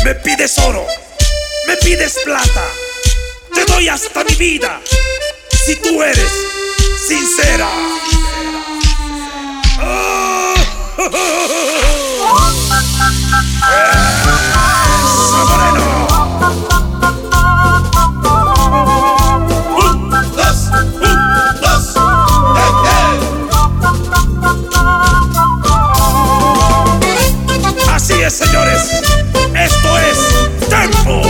Me pides oro, me pides plata, te doy hasta mi vida si tú eres sincera. ¡Eso, Moreno! Así es, señores, esto es Tempo.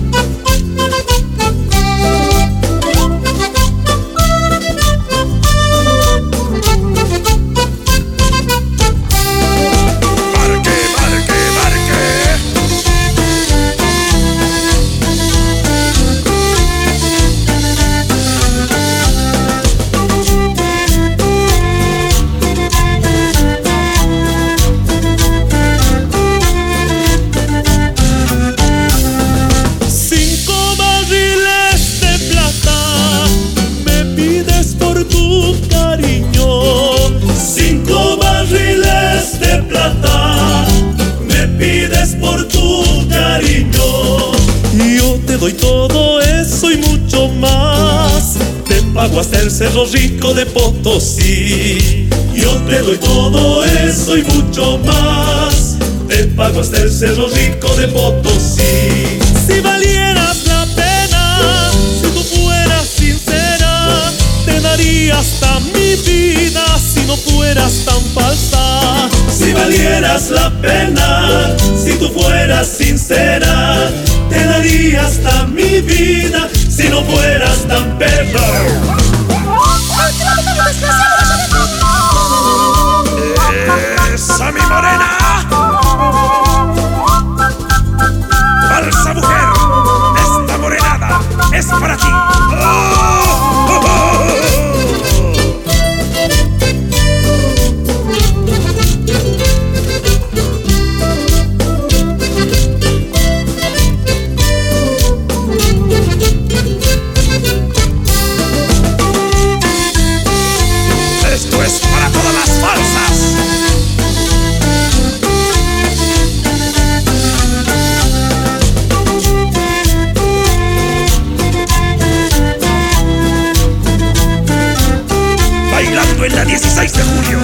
Doy todo eso y mucho más. Te pago hasta el Cerro Rico de Potosí. Yo te doy todo eso y mucho más. Te pago hasta el Cerro Rico de Potosí. Si valieras la pena, si tú fueras sincera, te daría hasta mi vida si no fueras tan falsa. Si valieras la pena, si tú fueras sincera, te daría hasta mi vida si no fueras tan perra. ¡Esa mi morena! Falsa mujer, esta morenada es para ti. Esto es para todas las falsas. Bailando en la 16 de julio.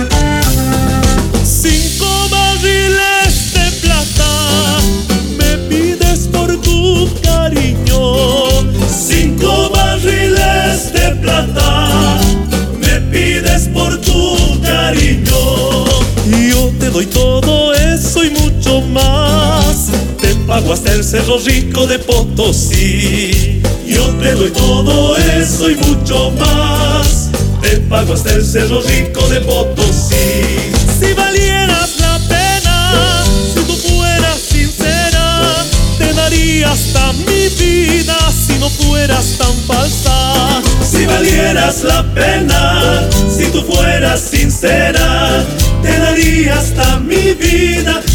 5 barriles de plata me pides por tu cariño. 5 barriles de plata me pides por tu cariño. Yo te doy todo eso y mucho más. Te pago hasta el Cerro Rico de Potosí. Yo te doy todo eso y mucho más. Te pago hasta el Cerro Rico de Potosí. Si valieras la pena, si tú fueras sincera, te daría hasta mi vida si no fueras tan falsa. Si valieras la pena, si tú fueras sincera, te daría hasta mi vida